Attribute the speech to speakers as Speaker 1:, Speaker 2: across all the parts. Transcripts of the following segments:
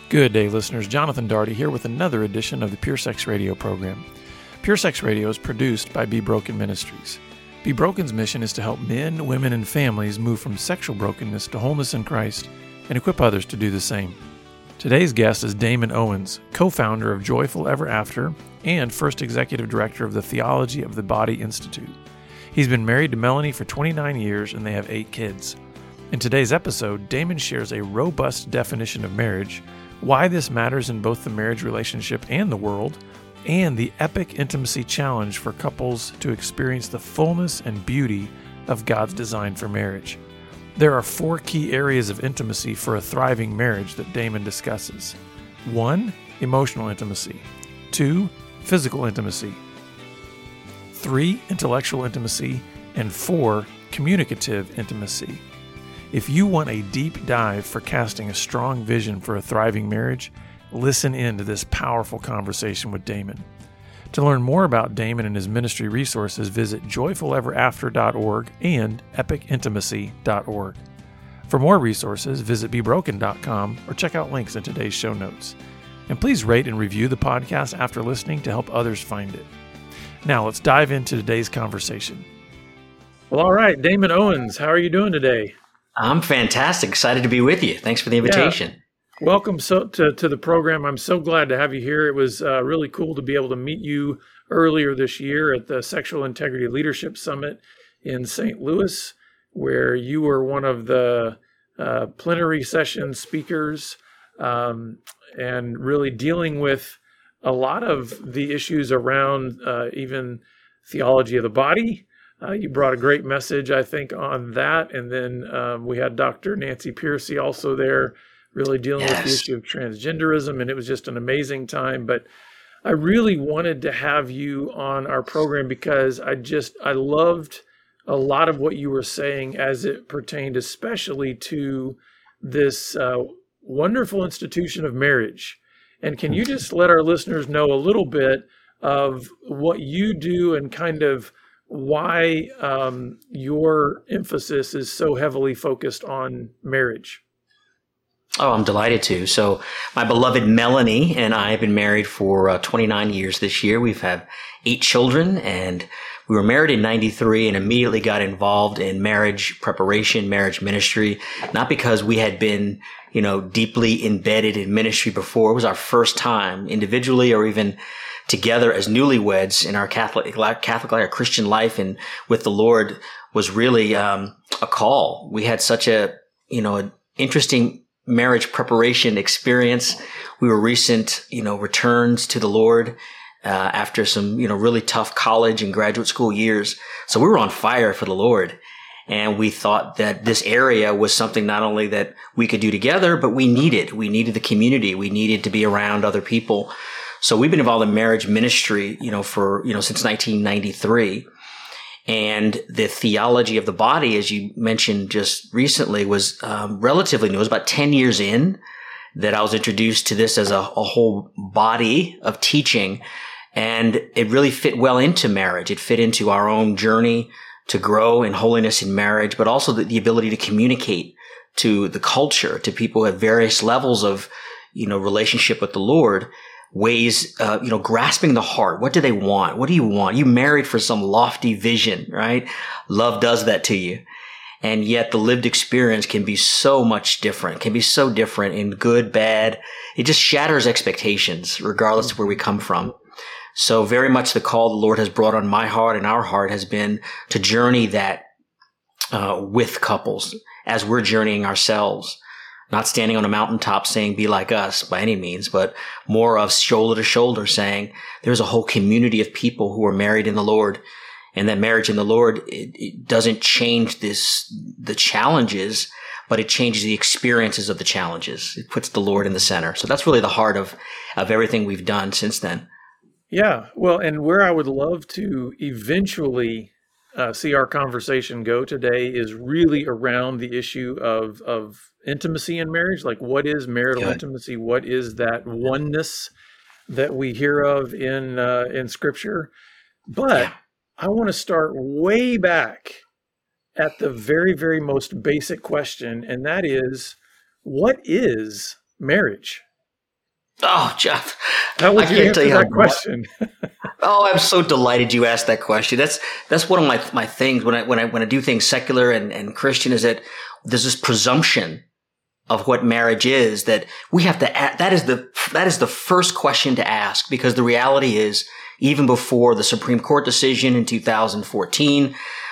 Speaker 1: Good day, listeners. Jonathan Daugherty here with another edition of the Pure Sex Radio program. Pure Sex Radio is produced by Be Broken Ministries. Be Broken's mission is to help men, women, and families move from sexual brokenness to wholeness in Christ and equip others to do the same. Today's guest is Damon Owens, co-founder of Joyful Ever After and first executive director of the Theology of the Body Institute. He's been married to Melanie for 29 years and they have 8 kids. In today's episode, Damon shares a robust definition of marriage, why this matters in both the marriage relationship and the world, and the epic intimacy challenge for couples to experience the fullness and beauty of God's design for marriage. There are 4 key areas of intimacy for a thriving marriage that Damon discusses. 1. Emotional intimacy. 2. Physical intimacy. 3. Intellectual intimacy. And 4. Communicative intimacy. If you want a deep dive for casting a strong vision for a thriving marriage, listen in to this powerful conversation with Damon. To learn more about Damon and his ministry resources, visit joyfuleverafter.org and epicintimacy.org. For more resources, visit bebroken.com or check out links in today's show notes. And please rate and review the podcast after listening to help others find it. Now let's dive into today's conversation. Well, all right, Damon Owens, how are you doing today?
Speaker 2: I'm fantastic. Excited to be with you. Thanks for the invitation.
Speaker 1: Yeah. Welcome to the program. I'm so glad to have you here. It was really cool to be able to meet you earlier this year at the Sexual Integrity Leadership Summit in St. Louis, where you were one of the plenary session speakers and really dealing with a lot of the issues around even theology of the body. You brought a great message, I think, on that. And then we had Dr. Nancy Piercy also there, really dealing with the issue of transgenderism. And it was just an amazing time. But I really wanted to have you on our program because I loved a lot of what you were saying as it pertained especially to this wonderful institution of marriage. And can you just let our listeners know a little bit of what you do and kind of why your emphasis is so heavily focused on marriage?
Speaker 2: Oh, I'm delighted to. So my beloved Melanie and I have been married for 29 years this year. We've had 8 children, and we were married in 93 and immediately got involved in marriage preparation, marriage ministry, not because we had been, deeply embedded in ministry before. It was our first time individually or even together as newlyweds in our Catholic life, our Christian life, and with the Lord was really a call. We had such an interesting marriage preparation experience. We were recent, returns to the Lord after some, really tough college and graduate school years. So we were on fire for the Lord. And we thought that this area was something not only that we could do together, but we needed the community. We needed to be around other people. So we've been involved in marriage ministry, since 1993. And the theology of the body, as you mentioned just recently, was relatively new. It was about 10 years in that I was introduced to this as a whole body of teaching. And it really fit well into marriage. It fit into our own journey to grow in holiness in marriage, but also the ability to communicate to the culture, to people at various levels of, relationship with the Lord. Ways, grasping the heart. What do they want? What do you want? You married for some lofty vision, right? Love does that to you. And yet the lived experience can be so much different, can be so different in good, bad. It just shatters expectations, regardless of where we come from. So very much the call the Lord has brought on my heart and our heart has been to journey that with couples as we're journeying ourselves. Not standing on a mountaintop saying, be like us by any means, but more of shoulder to shoulder saying there's a whole community of people who are married in the Lord. And that marriage in the Lord, it doesn't change the challenges, but it changes the experiences of the challenges. It puts the Lord in the center. So that's really the heart of everything we've done since then.
Speaker 1: Yeah. Well, and where I would love to eventually see our conversation go today is really around the issue of intimacy in marriage. Like, what is marital intimacy? What is that oneness that we hear of in Scripture? But I want to start way back at the very, very most basic question, and that is, what is marriage?
Speaker 2: Oh, Jeff,
Speaker 1: How would
Speaker 2: I
Speaker 1: you
Speaker 2: can't
Speaker 1: answer
Speaker 2: tell you
Speaker 1: that
Speaker 2: how.
Speaker 1: question?
Speaker 2: Oh, I'm so delighted you asked that question. That's one of my things when I do things secular and Christian, is that there's this presumption of what marriage is that we have to that is the first question to ask, because the reality is, even before the Supreme Court decision in 2014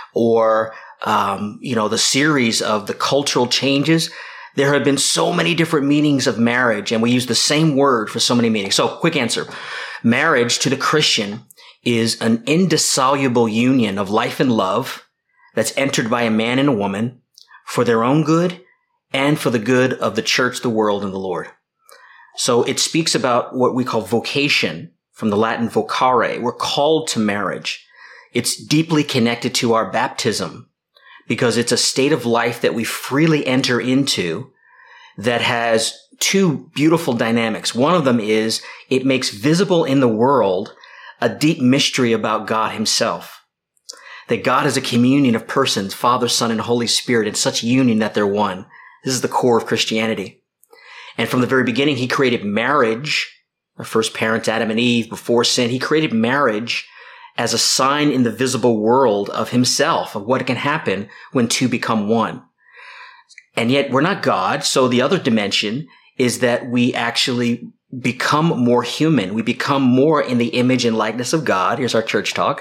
Speaker 2: or the series of the cultural changes, there have been so many different meanings of marriage, and we use the same word for so many meanings. So, quick answer. Marriage to the Christian is an indissoluble union of life and love that's entered by a man and a woman for their own good and for the good of the church, the world, and the Lord. So it speaks about what we call vocation, from the Latin vocare. We're called to marriage. It's deeply connected to our baptism, because it's a state of life that we freely enter into that has two beautiful dynamics. One of them is it makes visible in the world a deep mystery about God himself. That God is a communion of persons, Father, Son, and Holy Spirit, in such union that they're one. This is the core of Christianity. And from the very beginning, he created marriage. Our first parents, Adam and Eve, before sin, he created marriage as a sign in the visible world of himself, of what can happen when two become one. And yet we're not God. So the other dimension is that we actually become more human. We become more in the image and likeness of God. Here's our church talk.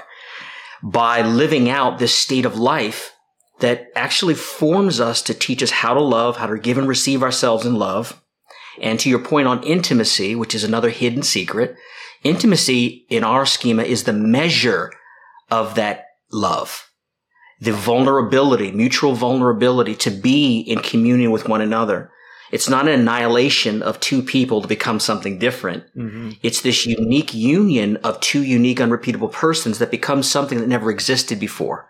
Speaker 2: By living out this state of life that actually forms us to teach us how to love, how to give and receive ourselves in love. And to your point on intimacy, which is another hidden secret, intimacy in our schema is the measure of that love. The vulnerability, mutual vulnerability to be in communion with one another. It's not an annihilation of two people to become something different. Mm-hmm. It's this unique union of two unique, unrepeatable persons that becomes something that never existed before.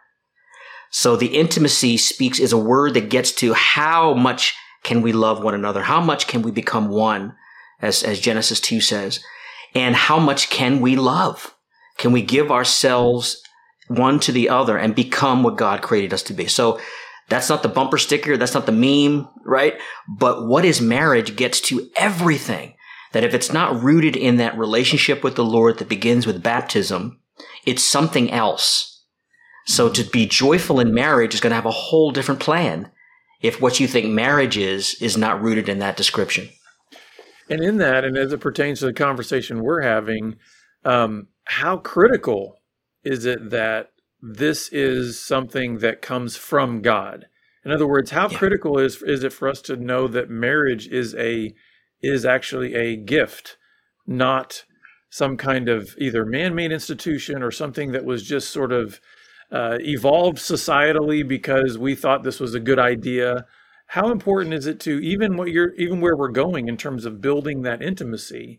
Speaker 2: So the intimacy is a word that gets to how much can we love one another? How much can we become one, as Genesis 2 says? And how much can we love? Can we give ourselves one to the other and become what God created us to be? So that's not the bumper sticker. That's not the meme, right? But what is marriage gets to everything. That if it's not rooted in that relationship with the Lord that begins with baptism, it's something else. So to be joyful in marriage is going to have a whole different plan if what you think marriage is not rooted in that description.
Speaker 1: And in that, and as it pertains to the conversation we're having, how critical is it that this is something that comes from God? In other words, how critical is it for us to know that marriage is actually a gift, not some kind of either man-made institution or something that was just sort of evolved societally because we thought this was a good idea? How important is it to even where we're going in terms of building that intimacy?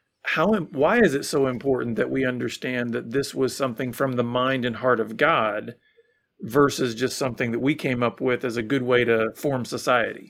Speaker 1: Why is it so important that we understand that this was something from the mind and heart of God versus just something that we came up with as a good way to form society?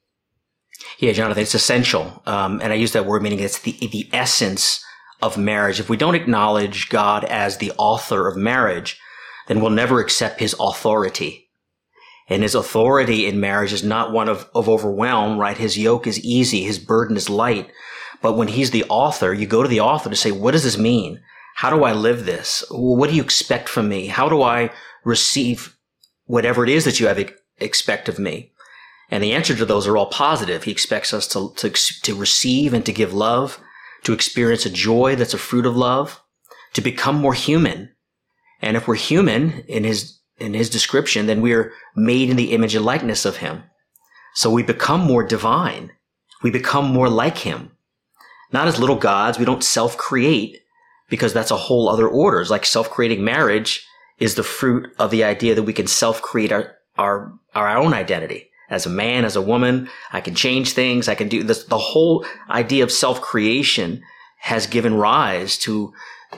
Speaker 2: Yeah, Jonathan, it's essential. And I use that word meaning it's the essence of marriage. If we don't acknowledge God as the author of marriage, then we'll never accept his authority. And his authority in marriage is not one of overwhelm, right? His yoke is easy. His burden is light. But when he's the author, you go to the author to say, what does this mean? How do I live this? What do you expect from me? How do I receive whatever it is that you expect of me? And the answer to those are all positive. He expects us to receive and to give love, to experience a joy that's a fruit of love, to become more human. And if we're human in his description, then we are made in the image and likeness of him. So we become more divine. We become more like him. Not as little gods. We don't self-create, because that's a whole other order. It's like self-creating marriage is the fruit of the idea that we can self-create our own identity. As a man, as a woman, I can change things. I can do this. The whole idea of self-creation has given rise to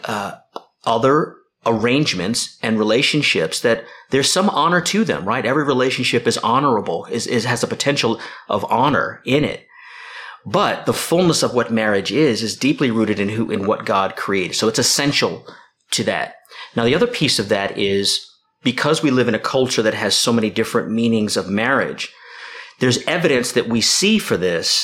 Speaker 2: other arrangements and relationships that there's some honor to them, right? Every relationship is honorable, has a potential of honor in it. But the fullness of what marriage is deeply rooted in what God created. So it's essential to that. Now, the other piece of that is because we live in a culture that has so many different meanings of marriage, there's evidence that we see for this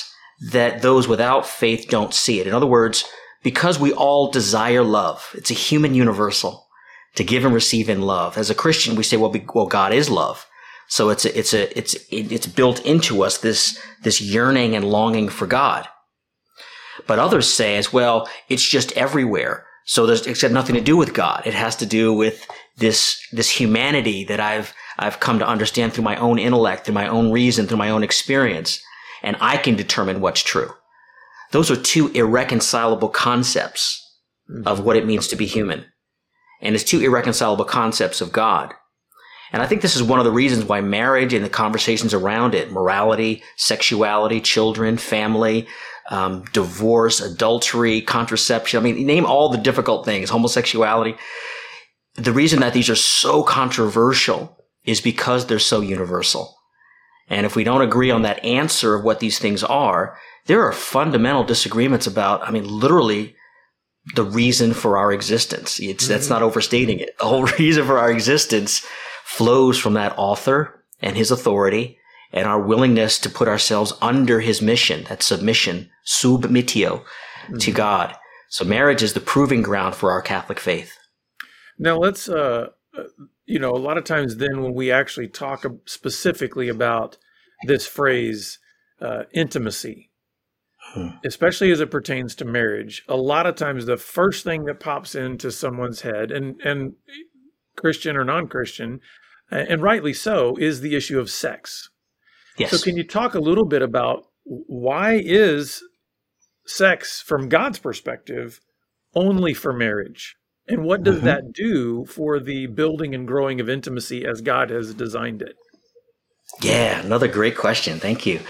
Speaker 2: that those without faith don't see it. In other words, because we all desire love, it's a human universal to give and receive in love. As a Christian, we say, well, God is love. So it's built into us, this yearning and longing for God. But others say as well, it's just everywhere. So it's got nothing to do with God. It has to do with this humanity that I've come to understand through my own intellect, through my own reason, through my own experience. And I can determine what's true. Those are two irreconcilable concepts of what it means to be human. And it's two irreconcilable concepts of God. And I think this is one of the reasons why marriage and the conversations around it, morality, sexuality, children, family, divorce, adultery, contraception, I mean, name all the difficult things, homosexuality. The reason that these are so controversial is because they're so universal. And if we don't agree on that answer of what these things are, there are fundamental disagreements about, literally the reason for our existence. That's not overstating it. The whole reason for our existence flows from that author and his authority and our willingness to put ourselves under his mission, that submission, submitio, to God. So marriage is the proving ground for our Catholic faith.
Speaker 1: Now let's, a lot of times then when we actually talk specifically about this phrase, intimacy, especially as it pertains to marriage, a lot of times the first thing that pops into someone's head, and Christian or non-Christian, and rightly so, is the issue of sex.
Speaker 2: Yes.
Speaker 1: So can you talk a little bit about why is sex, from God's perspective, only for marriage? And what does that do for the building and growing of intimacy as God has designed it?
Speaker 2: Yeah, another great question. Thank you.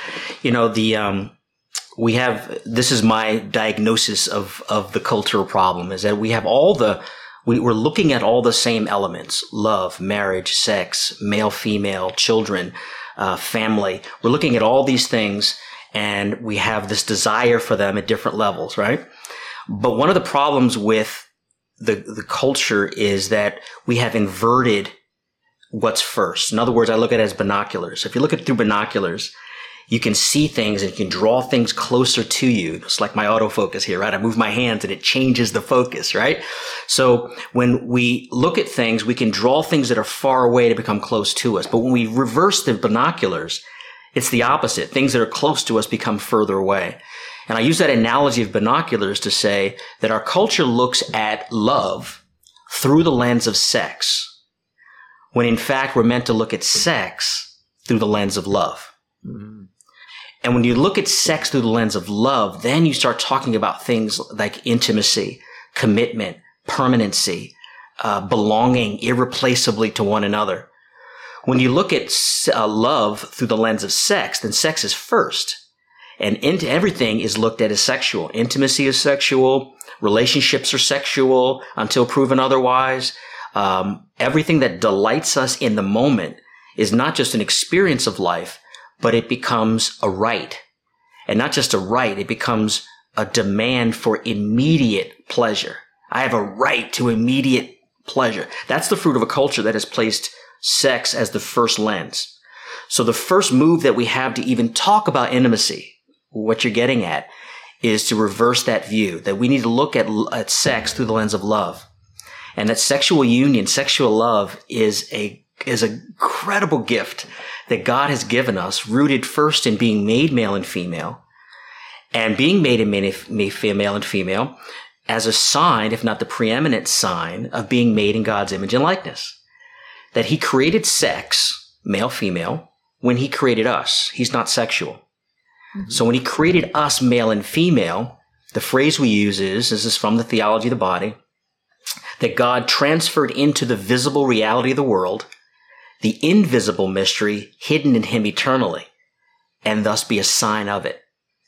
Speaker 2: This is my diagnosis of the cultural problem, is that we have we're looking at all the same elements: love, marriage, sex, male, female, children, family. We're looking at all these things and we have this desire for them at different levels, right? But one of the problems with the culture is that we have inverted what's first. In other words, I look at it as binoculars. If you look at it through binoculars, you can see things and you can draw things closer to you. It's like my autofocus here, right? I move my hands and it changes the focus, right? So when we look at things, we can draw things that are far away to become close to us. But when we reverse the binoculars, it's the opposite. Things that are close to us become further away. And I use that analogy of binoculars to say that our culture looks at love through the lens of sex, when in fact we're meant to look at sex through the lens of love. Mm-hmm. And when you look at sex through the lens of love, then you start talking about things like intimacy, commitment, permanency, belonging irreplaceably to one another. When you look at love through the lens of sex, then sex is first. And everything is looked at as sexual. Intimacy is sexual. Relationships are sexual until proven otherwise. Everything that delights us in the moment is not just an experience of life, but it becomes a right. And not just a right, it becomes a demand for immediate pleasure. I have a right to immediate pleasure. That's the fruit of a culture that has placed sex as the first lens. So the first move that we have to even talk about intimacy, what you're getting at, is to reverse that view, that we need to look at sex through the lens of love. And that sexual union, sexual love is a incredible gift that God has given us, rooted first in being made male and female, and being made male and female as a sign, if not the preeminent sign, of being made in God's image and likeness. That he created sex, male, female, when he created us. He's not sexual. Mm-hmm. So when he created us, male and female, the phrase we use is, this is from the Theology of the Body, that God transferred into the visible reality of the world the invisible mystery hidden in him eternally, and thus be a sign of it.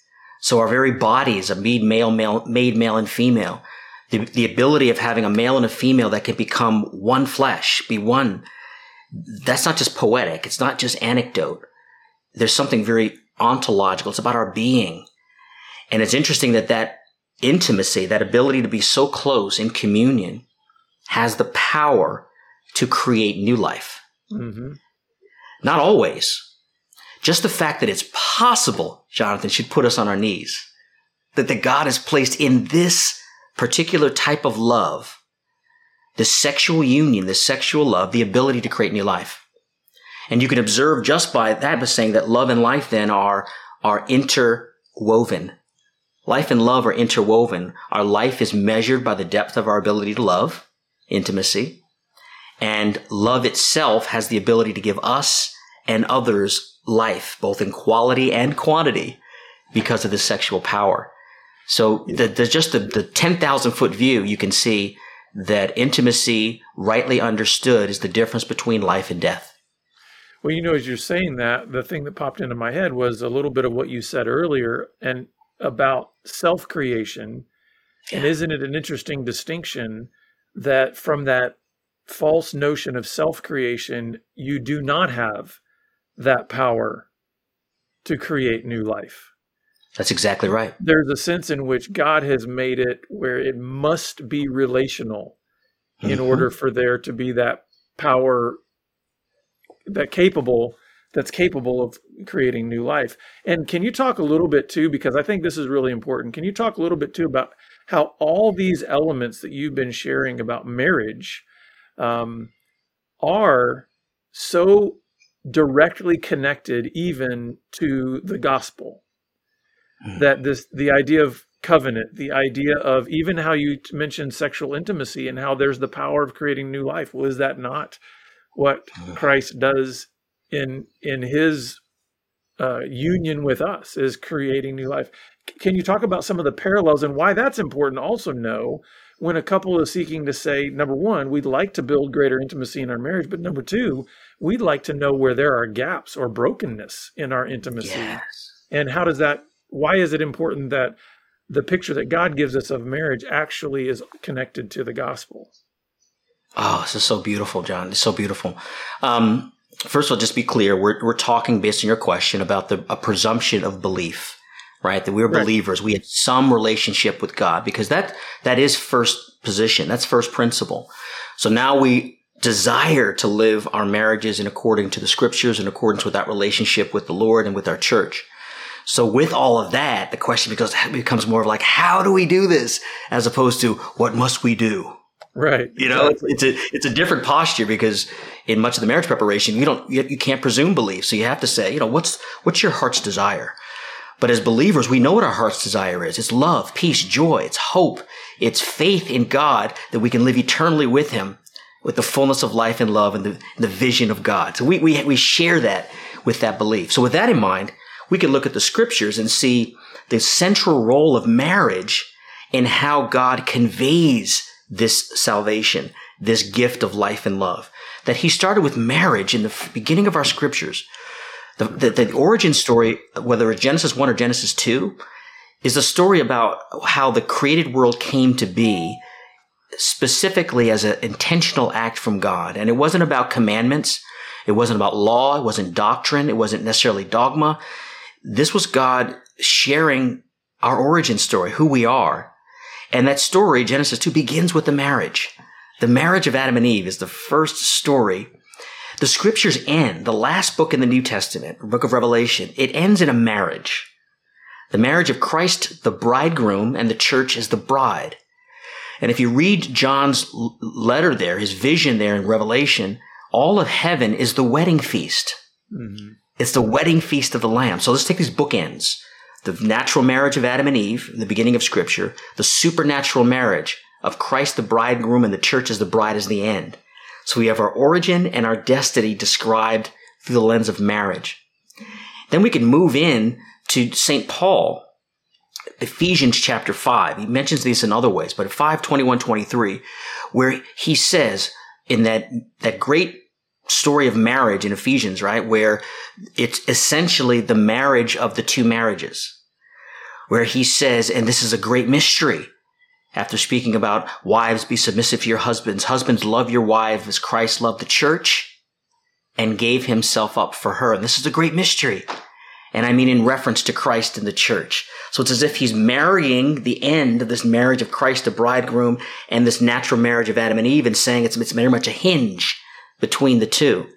Speaker 2: So our very bodies are made male and female. The ability of having a male and a female that can become one flesh, be one. That's not just poetic. It's not just anecdote. There's something very ontological. It's about our being. And it's interesting that intimacy, that ability to be so close in communion, has the power to create new life. Mm-hmm. Not always. just the fact that it's possible, Jonathan, should put us on our knees. That God has placed in this particular type of love, the sexual union, the sexual love, the ability to create new life. And you can observe just by that, by saying that love and life then are interwoven. Life and love are interwoven. Our life is measured by the depth of our ability to love, intimacy. And love itself has the ability to give us and others life, both in quality and quantity, because of the sexual power. So the 10,000 foot view, you can see that intimacy, rightly understood, is the difference between life and death.
Speaker 1: Well, as you're saying that, the thing that popped into my head was a little bit of what you said earlier and about self-creation. Yeah. And isn't it an interesting distinction that from that false notion of self-creation, you do not have that power to create new life?
Speaker 2: That's exactly right.
Speaker 1: There's a sense in which God has made it where it must be relational in order for there to be that power that's capable of creating new life. And can you talk a little bit too, because I think this is really important, can you talk a little bit too about how all these elements that you've been sharing about marriage are so directly connected even to the gospel? That the idea of covenant, the idea of even how you mentioned sexual intimacy and how there's the power of creating new life. Well, is that not what Christ does in his union with us, is creating new life? Can you talk about some of the parallels and why that's important? Also know when a couple is seeking to say, number one, we'd like to build greater intimacy in our marriage, but number two, we'd like to know where there are gaps or brokenness in our intimacy.
Speaker 2: Yes.
Speaker 1: And why is it important that the picture that God gives us of marriage actually is connected to the gospel?
Speaker 2: Oh, this is so beautiful, John. It's so beautiful. First of all, just be clear. We're talking based on your question about a presumption of belief, right? That we're believers. We have some relationship with God, because that is first position. That's first principle. So now we desire to live our marriages in according to the scriptures, in accordance with that relationship with the Lord and with our church. So with all of that, the question becomes more of like, how do we do this? As opposed to, what must we do?
Speaker 1: Right.
Speaker 2: It's a different posture, because in much of the marriage preparation, you can't presume belief. So you have to say, what's your heart's desire? But as believers, we know what our heart's desire is. It's love, peace, joy. It's hope. It's faith in God that we can live eternally with him, with the fullness of life and love and the vision of God. So we share that with that belief. So with that in mind, we can look at the scriptures and see the central role of marriage in how God conveys this salvation, this gift of life and love. That he started with marriage in the beginning of our scriptures. The origin story, whether it's Genesis 1 or Genesis 2, is a story about how the created world came to be, specifically as an intentional act from God. And it wasn't about commandments. It wasn't about law. It wasn't doctrine. It wasn't necessarily dogma. This was God sharing our origin story, who we are. And that story, Genesis 2, begins with the marriage. The marriage of Adam and Eve is the first story. The scriptures end, the last book in the New Testament, the book of Revelation, it ends in a marriage. The marriage of Christ, the bridegroom, and the church is the bride. And if you read John's letter there, his vision there in Revelation, all of heaven is the wedding feast. Mm-hmm. It's the wedding feast of the Lamb. So let's take these bookends. The natural marriage of Adam and Eve in the beginning of Scripture, the supernatural marriage of Christ the bridegroom and the church as the bride is the end. So we have our origin and our destiny described through the lens of marriage. Then we can move in to St. Paul, Ephesians chapter 5. He mentions this in other ways, but 5:21-23, where he says in that great story of marriage in Ephesians, right, where it's essentially the marriage of the two marriages, where he says, and this is a great mystery, after speaking about wives, be submissive to your husbands. Husbands, love your wives as Christ loved the church and gave himself up for her. And this is a great mystery. And I mean in reference to Christ and the church. So it's as if he's marrying the end of this marriage of Christ, the bridegroom, and this natural marriage of Adam and Eve, and saying it's very much a hinge between the two.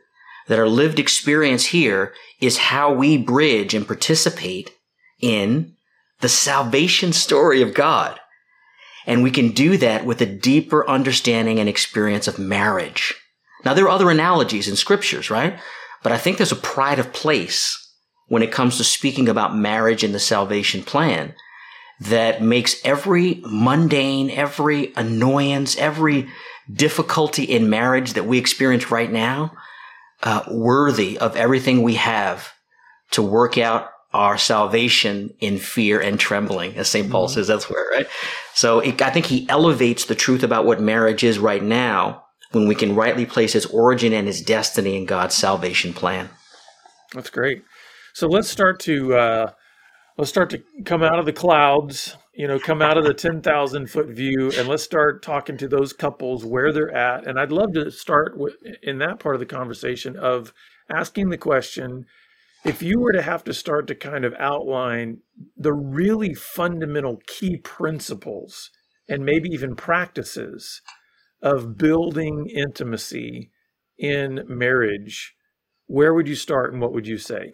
Speaker 2: that our lived experience here is how we bridge and participate in the salvation story of God. And we can do that with a deeper understanding and experience of marriage. Now, there are other analogies in scriptures, right? But I think there's a pride of place when it comes to speaking about marriage and the salvation plan that makes every mundane, every annoyance, every difficulty in marriage that we experience right now worthy of everything we have to work out our salvation in fear and trembling, as St. Paul says elsewhere, right? So I think he elevates the truth about what marriage is right now when we can rightly place its origin and its destiny in God's salvation plan.
Speaker 1: That's great. So let's start to come out of the clouds, come out of the 10,000-foot view, and let's start talking to those couples where they're at. And I'd love to start in that part of the conversation of asking the question, if you were to have to start to kind of outline the really fundamental key principles and maybe even practices of building intimacy in marriage, where would you start and what would you say?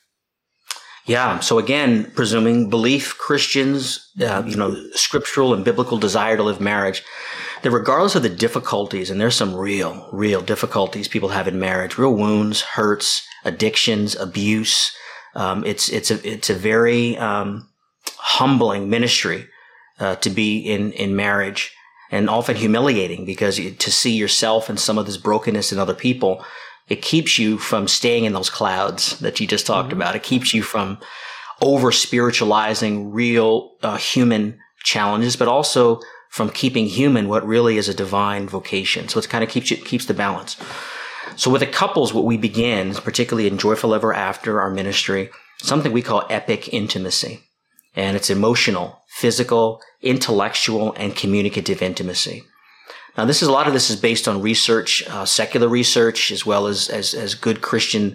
Speaker 2: Yeah. So again, presuming belief, Christians, scriptural and biblical desire to live marriage, that regardless of the difficulties, and there's some real difficulties people have in marriage, real wounds, hurts, addictions, abuse. It's a very humbling ministry to be in marriage, and often humiliating, because to see yourself and some of this brokenness in other people, it keeps you from staying in those clouds that you just talked about. It keeps you from over spiritualizing real human challenges, but also from keeping human what really is a divine vocation. So it kind of keeps the balance. So with the couples, what we begin, particularly in Joyful Ever After, our ministry, something we call epic intimacy. And it's emotional, physical, intellectual, and communicative intimacy. Now, a lot of this is based on research, secular research, as well as good Christian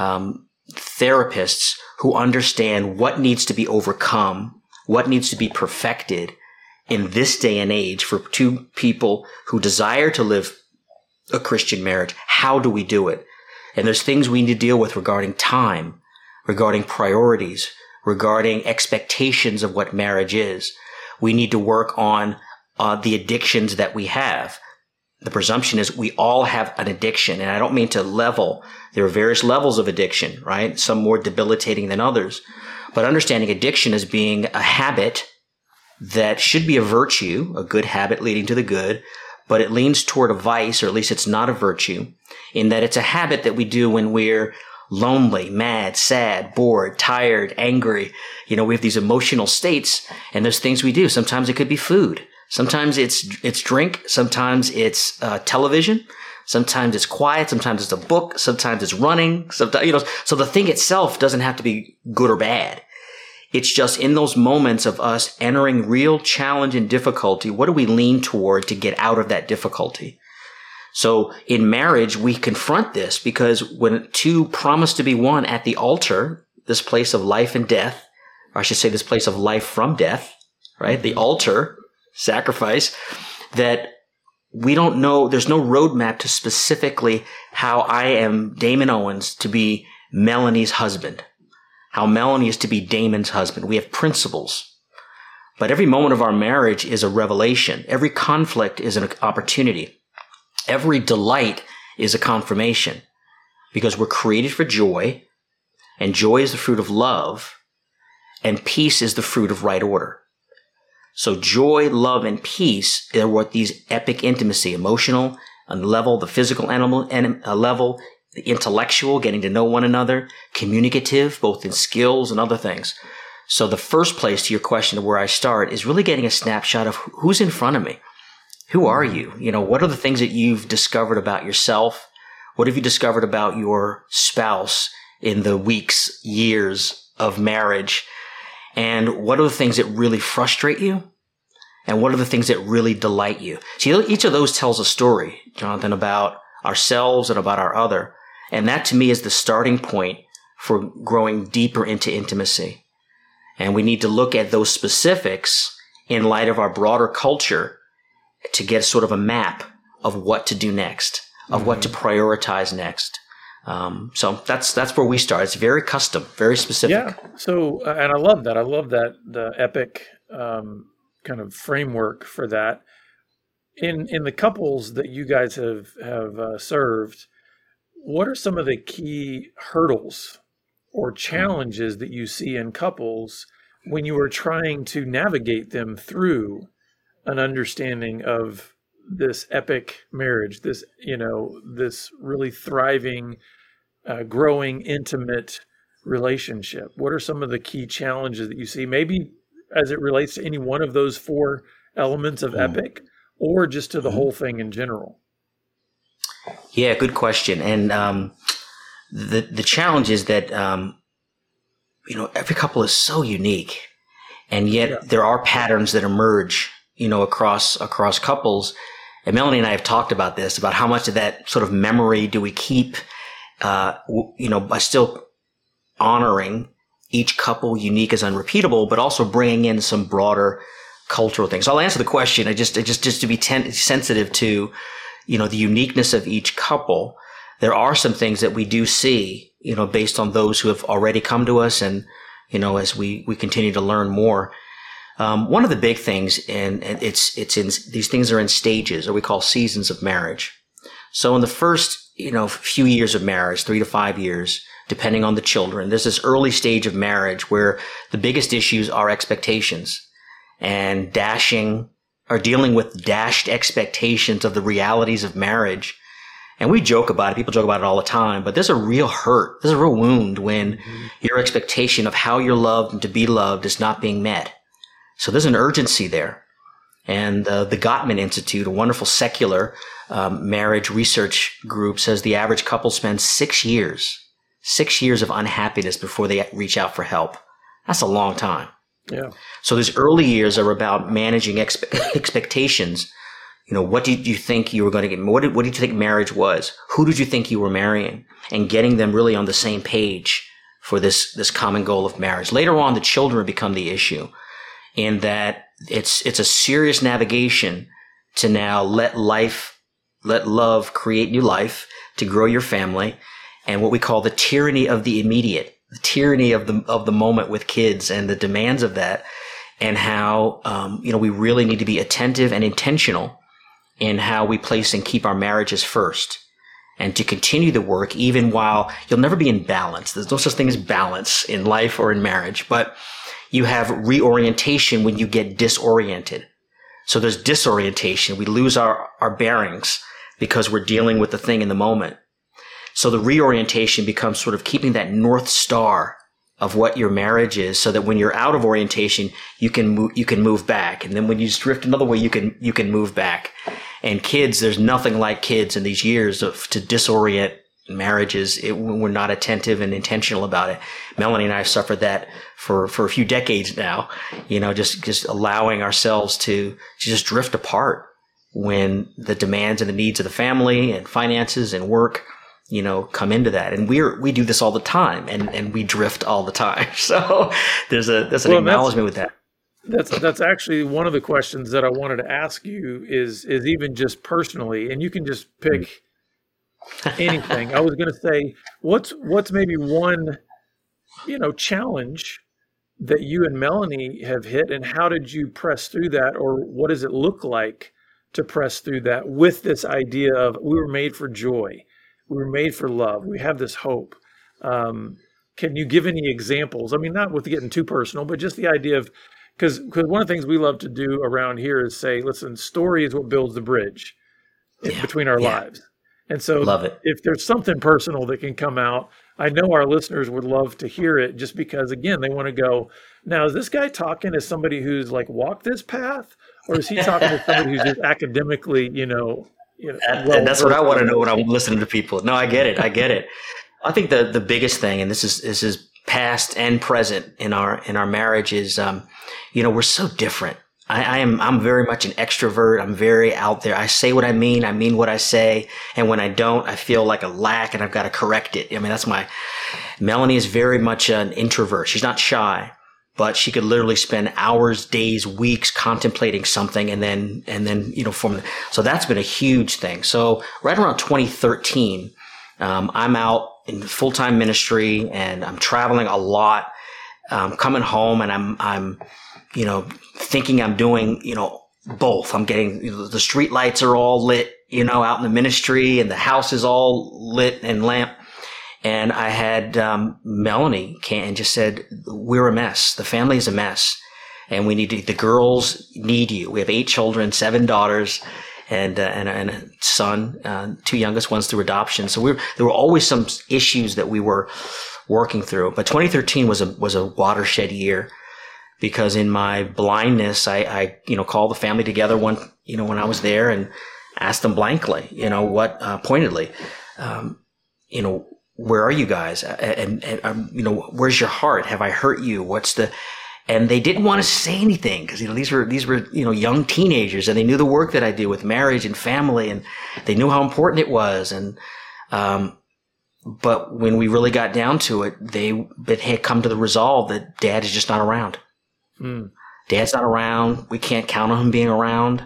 Speaker 2: therapists who understand what needs to be overcome, what needs to be perfected in this day and age for two people who desire to live a Christian marriage. How do we do it? And there's things we need to deal with regarding time, regarding priorities, regarding expectations of what marriage is. We need to work on the addictions that we have. The presumption is we all have an addiction, and I don't mean to level. There are various levels of addiction, right? Some more debilitating than others. But understanding addiction as being a habit that should be a virtue, a good habit leading to the good, but it leans toward a vice, or at least it's not a virtue, in that it's a habit that we do when we're lonely, mad, sad, bored, tired, angry. We have these emotional states, and there's things we do. Sometimes it could be food. Sometimes it's drink. Sometimes it's television. Sometimes it's quiet. Sometimes it's a book. Sometimes it's running. Sometimes, so the thing itself doesn't have to be good or bad. It's just in those moments of us entering real challenge and difficulty, what do we lean toward to get out of that difficulty? So in marriage, we confront this, because when two promise to be one at the altar, this place of life and death, or I should say this place of life from death, right? The altar, sacrifice, that we don't know, there's no roadmap to specifically how I am Damon Owens to be Melanie's husband, how Melanie is to be Damon's husband. We have principles. But every moment of our marriage is a revelation. Every conflict is an opportunity. Every delight is a confirmation, because we're created for joy, and joy is the fruit of love, and peace is the fruit of right order. So joy, love, and peace are what these epic intimacy, emotional on the level, the physical animal level, the intellectual, getting to know one another, communicative, both in skills and other things. So the first place to your question of where I start is really getting a snapshot of who's in front of me. Who are you? What are the things that you've discovered about yourself? What have you discovered about your spouse in the weeks, years of marriage? And what are the things that really frustrate you? And what are the things that really delight you? See, each of those tells a story, Jonathan, about ourselves and about our other. And that to me is the starting point for growing deeper into intimacy. And we need to look at those specifics in light of our broader culture to get sort of a map of what to do next, of what to prioritize next. So that's where we start. It's very custom, very specific.
Speaker 1: Yeah. So, and I love that. I love that the EPIC kind of framework for that. In the couples that you guys have served, what are some of the key hurdles or challenges that you see in couples when you are trying to navigate them through an understanding of this EPIC marriage, this really thriving, growing, intimate relationship? What are some of the key challenges that you see, maybe as it relates to any one of those four elements of EPIC, or just to the whole thing in general?
Speaker 2: Yeah, good question. And the challenge is that every couple is so unique, and yet there are patterns that emerge across couples. And Melanie and I have talked about this, about how much of that sort of memory do we keep, by still honoring each couple unique as unrepeatable, but also bringing in some broader cultural things. So I'll answer the question. I just to be sensitive to, the uniqueness of each couple. There are some things that we do see, based on those who have already come to us, and, as we continue to learn more. One of the big things, and it's in, these things are in stages, or we call seasons of marriage. So in the first, few years of marriage, 3 to 5 years, depending on the children, there's this early stage of marriage where the biggest issues are expectations, and dealing with dashed expectations of the realities of marriage. And we joke about it. People joke about it all the time, but there's a real hurt. There's a real wound when your expectation of how you're loved and to be loved is not being met. So there's an urgency there. And the Gottman Institute, a wonderful secular marriage research group, says the average couple spends 6 years of unhappiness before they reach out for help. That's a long time.
Speaker 1: Yeah.
Speaker 2: So these early years are about managing expectations. What did you think you were going to get? What did you think marriage was? Who did you think you were marrying? And getting them really on the same page for this common goal of marriage. Later on, the children become the issue, in that it's a serious navigation to now let love create new life, to grow your family, and what we call the tyranny of the immediate, the tyranny of the moment with kids, and the demands of that, and how we really need to be attentive and intentional in how we place and keep our marriages first, and to continue the work even while you'll never be in balance. There's no such thing as balance in life or in marriage, but you have reorientation when you get disoriented. So there's disorientation. We lose our bearings because we're dealing with the thing in the moment. So the reorientation becomes sort of keeping that North Star of what your marriage is, so that when you're out of orientation, you can move back. And then when you drift another way, you can move back. And kids, there's nothing like kids in these years to disorient marriages when we're not attentive and intentional about it. Melanie and I have suffered that for a few decades now, just allowing ourselves to just drift apart when the demands and the needs of the family and finances and work, come into that. And we do this all the time, and we drift all the time. So there's an acknowledgement with that.
Speaker 1: That's actually one of the questions that I wanted to ask you is even just personally, and you can just pick anything. I was going to say, what's maybe one, challenge that you and Melanie have hit, and how did you press through that, or what does it look like to press through that with this idea of we were made for joy, we were made for love, we have this hope. Can you give any examples? I mean, not with getting too personal, but just the idea of, because one of the things we love to do around here is say, listen, story is what builds the bridge between our lives. And so
Speaker 2: love it.
Speaker 1: If there's something personal that can come out, I know our listeners would love to hear it, just because, again, they want to go, now, is this guy talking as somebody who's like walked this path, or is he talking to somebody who's just academically,
Speaker 2: and that's what I want to know when I'm listening to people. No, I get it. I think the biggest thing, and this is past and present in our marriage, is, we're so different. I'm very much an extrovert. I'm very out there. I say what I mean what I say. And when I don't, I feel like a lack and I've got to correct it. I mean, Melanie is very much an introvert. She's not shy, but she could literally spend hours, days, weeks contemplating something and then, so that's been a huge thing. So right around 2013, I'm out in full-time ministry and I'm traveling a lot. Coming home and I'm, thinking I'm doing, both. I'm getting, the street lights are all lit, out in the ministry, and the house is all lit and lamp. And I had, Melanie came and just said, we're a mess. The family is a mess. And the girls need you. We have 8 children, 7 daughters, and a son, 2 youngest ones through adoption. So there were always some issues that we were working through. But 2013 was a watershed year, because in my blindness, I called the family together when I was there and asked them blankly, pointedly, where are you guys? And where's your heart? Have I hurt you? And they didn't want to say anything, because, these were young teenagers, and they knew the work that I do with marriage and family, and they knew how important it was. And, but when we really got down to it, they had come to the resolve that Dad is just not around. Dad's not around. We can't count on him being around.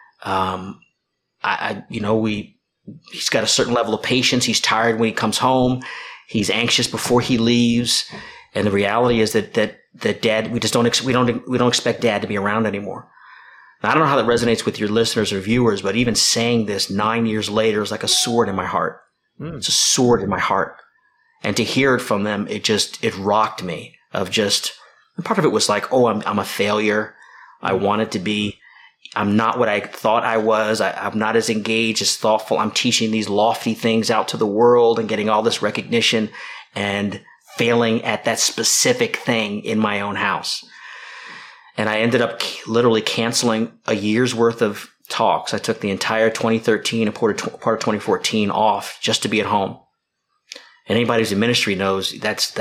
Speaker 2: He's got a certain level of patience. He's tired when he comes home. He's anxious before he leaves. And the reality is that Dad, we don't expect Dad to be around anymore. Now, I don't know how that resonates with your listeners or viewers, but even saying this 9 years later is like a sword in my heart. It's a sword in my heart. And to hear it from them, it rocked me. And part of it was like, oh, I'm a failure. I wanted to be. I'm not what I thought I was. I'm not as engaged, as thoughtful. I'm teaching these lofty things out to the world and getting all this recognition, and failing at that specific thing in my own house. And I ended up literally canceling a year's worth of talks. I took the entire 2013 and part of 2014 off just to be at home. And anybody who's in ministry knows that's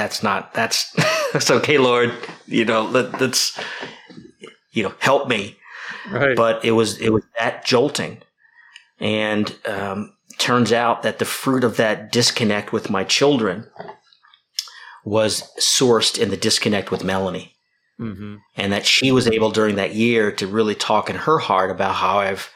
Speaker 2: okay, Lord, let's, help me. Right. But it was that jolting. And, turns out that the fruit of that disconnect with my children was sourced in the disconnect with Melanie. Mm-hmm. And that she was able during that year to really talk in her heart about how I've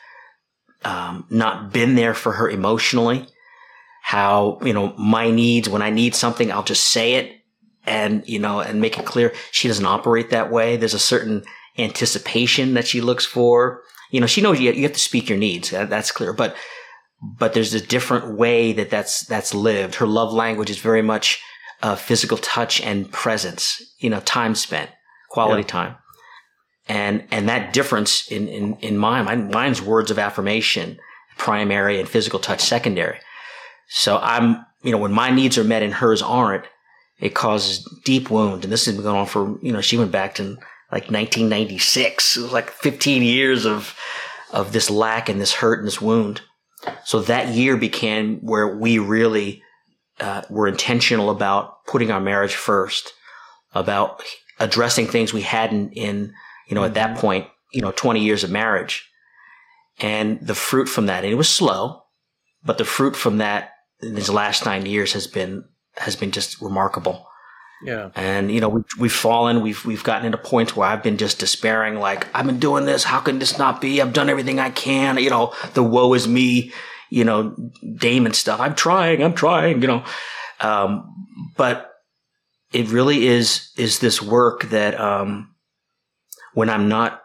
Speaker 2: not been there for her emotionally, how, my needs, when I need something, I'll just say it and make it clear. She doesn't operate that way. There's a certain anticipation that she looks for. She knows you have to speak your needs. That's clear. But there's a different way that's lived. Her love language is very much physical touch and presence, time spent, quality time. And that difference in mine's words of affirmation, primary, and physical touch, secondary. So when my needs are met and hers aren't, it causes deep wound. And this has been going on for, she went back to like 1996. It was like 15 years of this lack and this hurt and this wound. So that year became where we really were intentional about putting our marriage first, about addressing things we hadn't in, at that point, 20 years of marriage. And the fruit from that, and it was slow, but the fruit from that in these last 9 years has been just remarkable. Yeah. And, we've fallen, we've gotten into points where I've been just despairing, like, I've been doing this. How can this not be? I've done everything I can, the woe is me, Damon stuff. I'm trying, but it really is this work that, when I'm not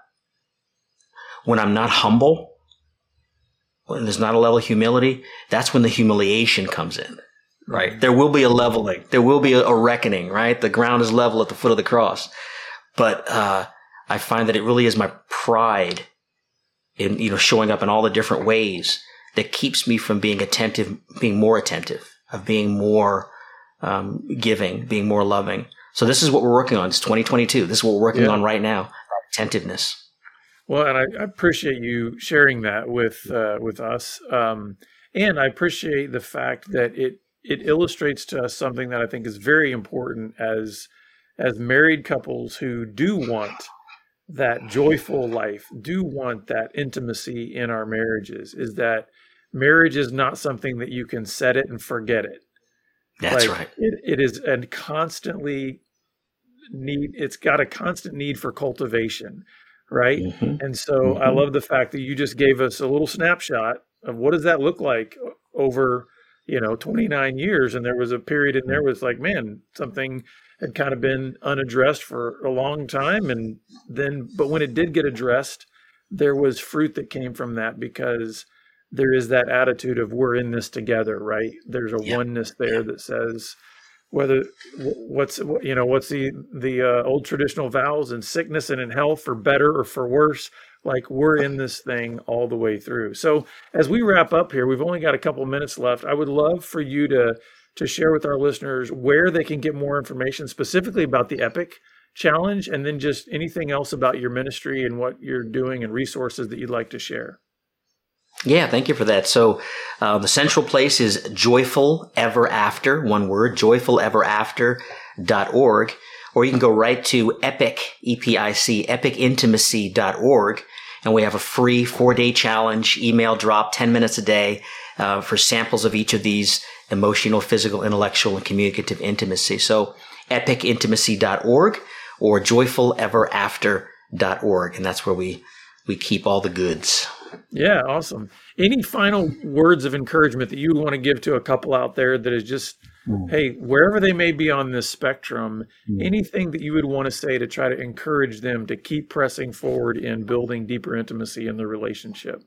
Speaker 2: humble, when there's not a level of humility, that's when the humiliation comes in. Right. There will be a leveling. There will be a reckoning, right? The ground is level at the foot of the cross. But, I find that it really is my pride in, showing up in all the different ways that keeps me from being more attentive, of being more, giving, being more loving. So this is what we're working on. It's 2022. This is what we're working on right now. Attentiveness.
Speaker 1: Well, and I appreciate you sharing that with us. And I appreciate the fact that it illustrates to us something that I think is very important as married couples who do want that joyful life, do want that intimacy in our marriages, is that marriage is not something that you can set it and forget it.
Speaker 2: That's right.
Speaker 1: It is a constantly need. It's got a constant need for cultivation, right? Mm-hmm. And so I love the fact that you just gave us a little snapshot of what does that look like over 29 years. And there was a period in there was like, man, something had kind of been unaddressed for a long time. And then, but when it did get addressed, there was fruit that came from that, because there is that attitude of we're in this together, right? There's a oneness there that says, what's the old traditional vows, in sickness and in health, for better or for worse, like we're in this thing all the way through. So as we wrap up here, we've only got a couple minutes left. I would love for you to share with our listeners where they can get more information specifically about the Epic Challenge, and then just anything else about your ministry and what you're doing and resources that you'd like to share.
Speaker 2: Yeah, thank you for that. So the central place is Joyful Ever After, one word, joyfuleverafter.org, or you can go right to Epic, EPIC, epicintimacy.org, and we have a free 4-day challenge, email drop, 10 minutes a day, for samples of each of these: emotional, physical, intellectual, and communicative intimacy. So epicintimacy.org or joyfuleverafter.org, and that's where we keep all the goods.
Speaker 1: Yeah, awesome. Any final words of encouragement that you want to give to a couple out there that is just, hey, wherever they may be on this spectrum, anything that you would want to say to try to encourage them to keep pressing forward in building deeper intimacy in their relationship?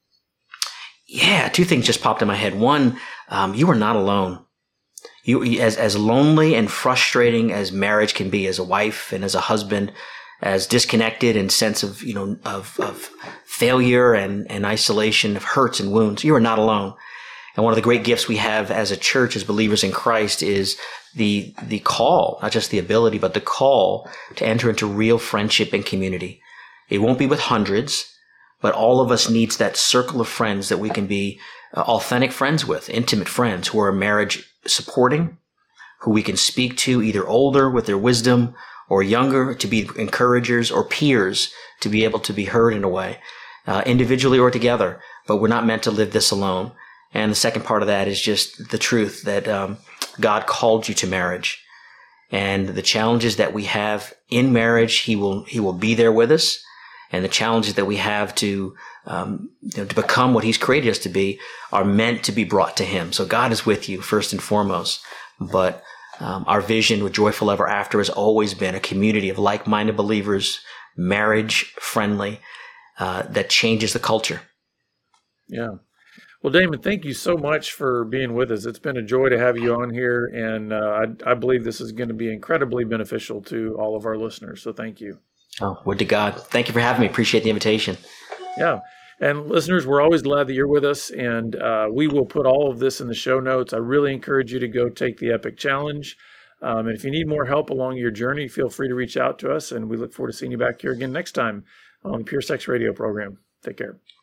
Speaker 2: Yeah, two things just popped in my head. One, you are not alone. You, as lonely and frustrating as marriage can be, as a wife and as a husband, as disconnected and sense of, of failure and isolation, of hurts and wounds, you are not alone. And one of the great gifts we have as a church, as believers in Christ, is the call, not just the ability, but the call to enter into real friendship and community. It won't be with hundreds, but all of us needs that circle of friends that we can be authentic friends with, intimate friends who are marriage supporting, who we can speak to, either older with their wisdom or younger to be encouragers, or peers to be able to be heard in a way, individually or together. But we're not meant to live this alone. And the second part of that is just the truth that God called you to marriage. And the challenges that we have in marriage, He will be there with us. And the challenges that we have to become what He's created us to be are meant to be brought to Him. So God is with you first and foremost. But our vision with Joyful Ever After has always been a community of like-minded believers, marriage friendly, that changes the culture.
Speaker 1: Yeah. Well, Damon, thank you so much for being with us. It's been a joy to have you on here, and I believe this is going to be incredibly beneficial to all of our listeners. So thank you.
Speaker 2: Oh, would to God. Thank you for having me. Appreciate the invitation.
Speaker 1: Yeah. And listeners, we're always glad that you're with us, and we will put all of this in the show notes. I really encourage you to go take the Epic Challenge. And if you need more help along your journey, feel free to reach out to us, and we look forward to seeing you back here again next time on the Pure Sex Radio program. Take care.